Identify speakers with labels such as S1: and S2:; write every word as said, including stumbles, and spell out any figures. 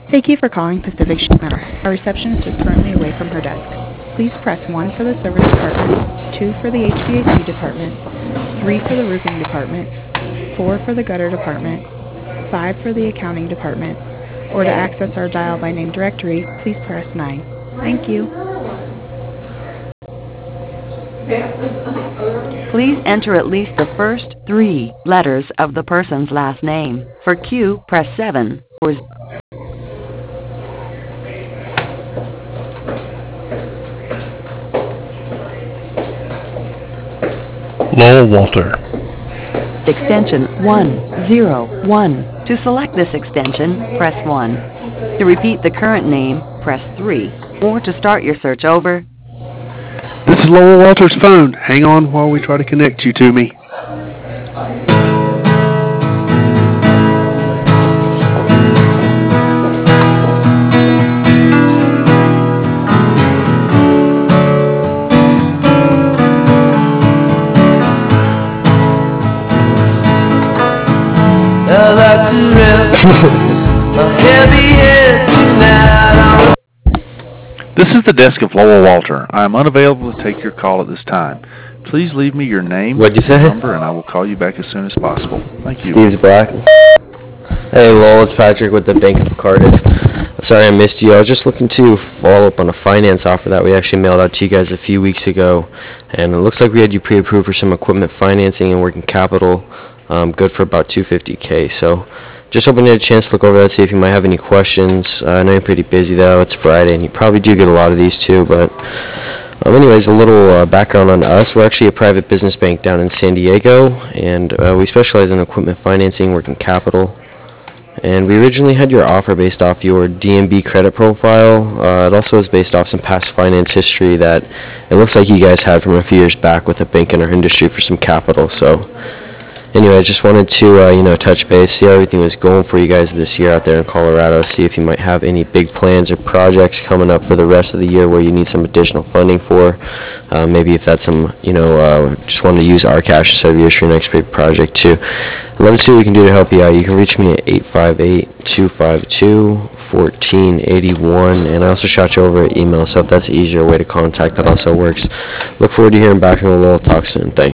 S1: Thank you for calling Pacific Sheet Metal. Our receptionist is currently away from her desk. Please press one for the service department, two for the H V A C department, three for the roofing department, four for the gutter department, five for the accounting department, or to access our dial by name directory, please press nine. Thank you.
S2: Please enter at least the first three letters of the person's last name. For Q, press seven. For
S3: Lowell Walter.
S2: extension one zero one. To select this extension, press one. To repeat the current name, press three. Or to start your search over,
S3: This is Lowell Walter's phone. Hang on while we try to connect you to me.
S4: I like to rest my heavy head tonight.
S3: This is the desk of Lowell Walter. I am unavailable to take your call at this time. Please leave me your name
S5: What'd you
S3: and
S5: say?
S3: number, and I will call you back as soon as possible. Thank you.
S5: Steve's Black. Hey, Lowell, it's Patrick with the Bank of Cardiff. Sorry I missed you. I was just looking to follow up on a finance offer that we actually mailed out to you guys a few weeks ago, and it looks like we had you pre-approved for some equipment financing and working capital, um, good for about two hundred fifty K. So just hoping you had a chance to look over that, see if you might have any questions. Uh, I know you're pretty busy, though. It's Friday, and you probably do get a lot of these, too. But um, anyways, a little uh, background on us. We're actually a private business bank down in San Diego, and uh, we specialize in equipment financing, working capital. And we originally had your offer based off your D M B credit profile. Uh, it also is based off some past finance history that it looks like you guys had from a few years back with a bank in our industry for some capital. So anyway, I just wanted to, uh, you know, touch base, see how everything was going for you guys this year out there in Colorado, see if you might have any big plans or projects coming up for the rest of the year where you need some additional funding for. Uh, maybe if that's some, you know, uh, just want to use our cash instead of yours for your next big project too. I'd love to see what we can do to help you out. You can reach me at eight five eight, two five two, one four eight one, and I also shot you over an email, so if that's an easier way to contact, that also works. Look forward to hearing back from a little talk soon. Thanks.